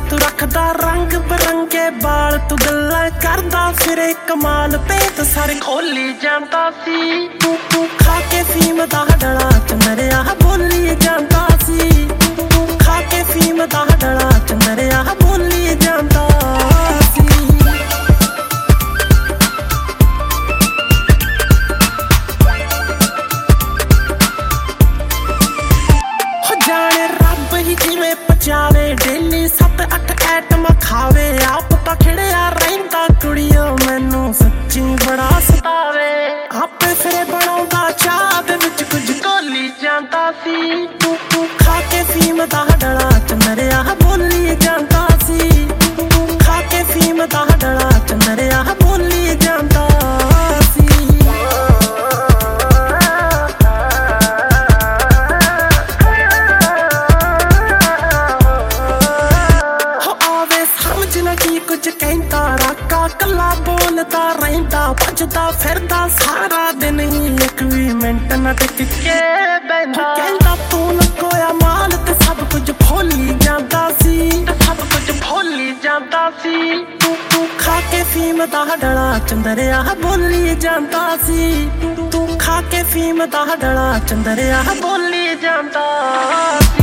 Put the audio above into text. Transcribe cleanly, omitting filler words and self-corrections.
तू रखदा रंग बिरंगे बाल, तू गल्लां करदा फिरे कमाल, पेत सारे खोली जांदा सी। तू खा के फीम दा डला चंदरिया बोली जांदा सी। तू खा के फीम दा डला चंदरिया बोली जांदा सी। जाने रब ही जिवें पचावे, डेली 7-8 ऐटम खावे, आप तां खिड़िया रहिंदा कुड़ियों मैनू सच्ची बड़ा सतावे। आपे फिरे बनाउंदा चाह दे विच कुछ घोली जांदा सी। तू खा के फीम दा डला चंदरिया बोली जांदा सी। तू खा के फीम दा डला चंदरिया बोली जांदा सी। की कुछ कहता राका कला बोलता रहिंदा, भजदा फिरदा सारा दिन ही, एक भी मिंट न टिक के बहिंदा। कहंदा तू लकोया माल ते सब कुछ भोली जांदा सी, ते सब कुछ भोली जांदा सी। तू खा के फीम दा डला चंदरिया बोली जांदा सी। तू खा के फीम दा डला चंदरिया बोली जांदा सी।